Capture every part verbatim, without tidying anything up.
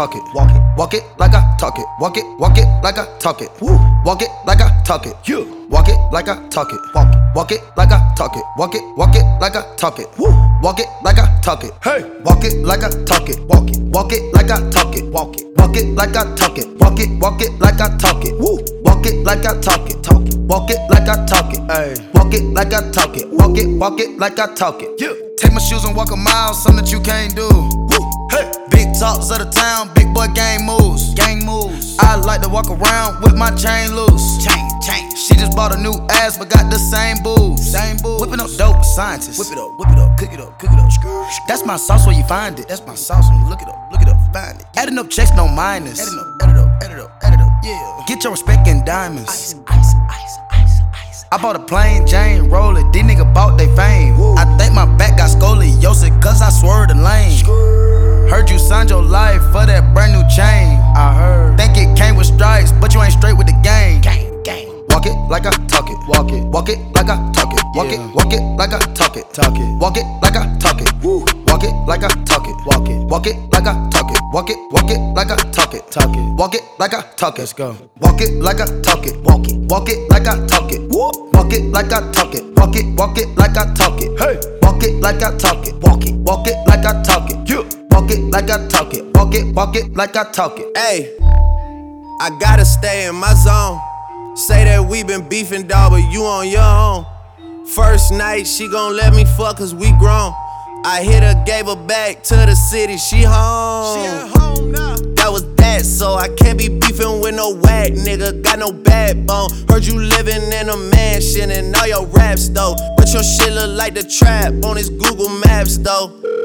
talk it. Walk it, walk it like I talk it. Walk it, walk it like I talk it. Woo. Walk it like I talk it. Yeah. Walk it like I talk it. Walk it, walk it like I talk it. Walk it, walk it like I talk it. Woo. Walk it like I talk it. Hey. Walk it like I talk it. Walk it, walk it like I talk it. Walk it, walk it like I talk it. Walk it, walk it like I talk it. Woo. Walk it like I talk it. Talk it. Walk it like I talk it. Hey. Walk it like I talk it. Walk it, walk it like I talk it. Yeah. Take my shoes and walk a mile, something that you can't do. Woo. Hey. Big talks of the town, big boy gang moves. Gang moves. I like to walk around with my chain loose. Chain, chain. She just bought a new ass, but got the same boobs. Same boobs. Whipping up dope scientists. Whip it up, whip it up, cook it up, cook it up. That's my sauce where you find it. That's my sauce when you look it up, look it up, find it. Adding up checks, no minus. Adding up, add it up, add it up, add it up, yeah. Get your respect in diamonds. Ice, ice, ice, ice, ice. I bought a plain Jane, roll it. These niggas bought they fame. Woo. I think my back got scoliosis, cause I swerved the lane. Skrr. Heard you signed your life for that brand new chain. I heard. Think it came with stripes, but you ain't straight with the game. Gang, gang. Walk it like I talk it. Walk it. Walk it like I talk it. Walk yeah. it. Walk it like I talk it. Talk it. Walk it like I talk it. Woo. Walk it like I talk it. Walk it. Walk it like I talk it. Walk it. Walk it like I talk it. Talk it. Walk it like I talk it. Let's go. Walk it like I talk it. Walk it. Walk it like I talk it. Woo. Walk it like I talk it. Walk it. Walk it like I talk it. Hey. Walk it like I talk it. Walk it. Walk it like I talk it. Yeah. Walk it like I talk it. Walk it. Walk it like I talk it. Hey, I gotta stay in my zone. Say that we been beefing, dawg, but you on your own. First night, she gon' let me fuck cause we grown. I hit her, gave her back to the city, she home. She at home now. That was that, so I can't be beefing with no whack nigga. Got no backbone. Heard you living in a mansion and all your raps though. But your shit look like the trap on his Google Maps though.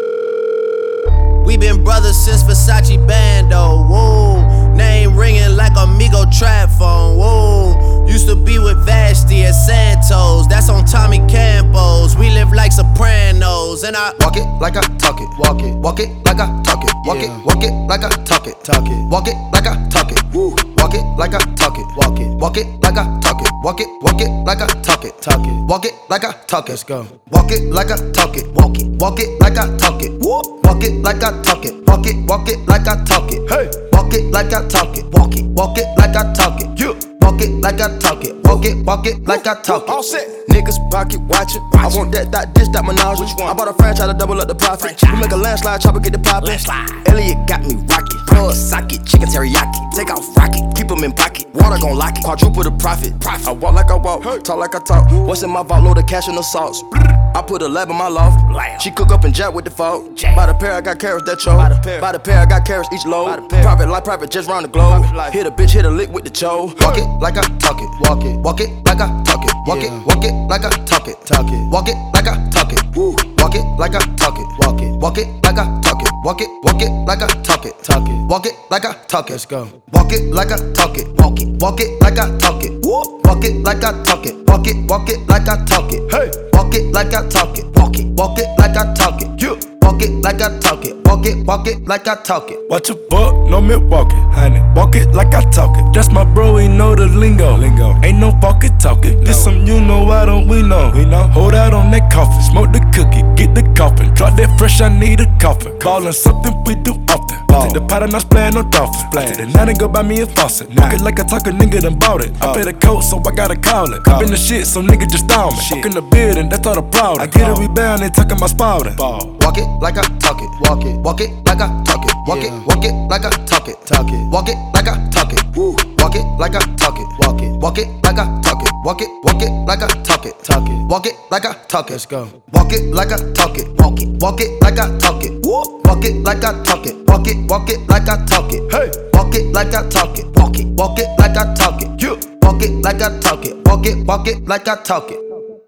We been brothers since Versace Bando, whoa. Name ringing like Amigo trap phone, whoa. Used to be with Vashti at Santos, that's on Tommy Campos. We live like Sopranos, and I walk it like I talk it. Walk it, walk it like I talk it. Walk yeah. it, walk it like I talk it. Talk it, walk it like I talk it. Woo. Walk it like I talk it. Walk it, walk it like I talk it. Walk it, walk it like I talk it. Talk it, walk it like I talk it. Let's go. Walk it like I talk it. Walk it, walk it like I talk it. Woo. Walk it like I talk it. Walk it, walk it like I talk it. Hey. Walk it like I talk it. Walk it, walk it like I talk it. Yeah. Walk it like I talk it. Walk it, walk it like I talk it. All set. Niggas pocket watching. I want that, that, this, that menage. Which one? I bought a franchise to double up the profit. We make a landslide, chopper get the poppin'. Elliot got me rocket. Plug socket, chicken teriyaki. Take off rocket, keep them in pocket. Water gon' lock it. Quadruple the profit. profit. I walk like I walk, talk like I talk. What's in my vault? Load of cash and the sauce. I put a lab in my loft. She cook up and jack with the fault. By the pair, I got carrots that choke. By the pair, By the pair I got carrots each load. Private life, private just round the globe. Hit a bitch, hit a lick with the cho. Walk it like I talk it. Walk it, walk it like I talk it. Walk yeah. it, walk it like I talk it. Talk it, walk it like I talk it. Woo. Walk it like I talk it. Walk it, walk it like I talk it. Walk it, walk it like I talk it. Talk it, walk it like I talk it. Let's go. Walk it like I talk it. Walk it, walk it like I talk it. Woo. Walk it like I talk it. Walk it, walk it like I talk it. Hey. Walk it like I talk it. Walk it, walk it like I talk it. Yeah. Walk it like I talk it. Walk it, walk it like I talk it. Watch a buck, no Milwaukee, honey. Walk it like I talk it. That's my bro, he know the lingo. Lingo. Ain't no walkie talking. This some you know, why don't we know? We know. Hold out on that coffin, smoke the cookie, get the coffin. Drop that fresh, I need a coffin. Ballin' something we do often. Ball. Take the pot and I splayin' no dolphin. Take the night and go buy me a faucet. Walk it like I talk a nigga done bought it. I pay the coat, so I gotta call it. I been the shit, so nigga just down me. Walk in the building, that's all the problem. I get a rebound, they talking my spouting. Walk it like I talk it. Walk it, walk it like I talk it. Walk yeah. it, walk it like I talk it. Talk it, walk it like I talk it. Woo. Walk it like I talk it. Walk it, walk it like I talk it. Walk it, walk it like I talk it. Talk it, walk it like I talk it. Let's go. Walk it like I talk it. Walk it, walk it like I talk it. Woo. Walk it like I talk it. Walk it, walk it like I talk it. Hey. Walk it like I talk it. Walk it, walk it like I talk it. Yeah. Walk it like I talk it. Walk it, walk it like I talk it.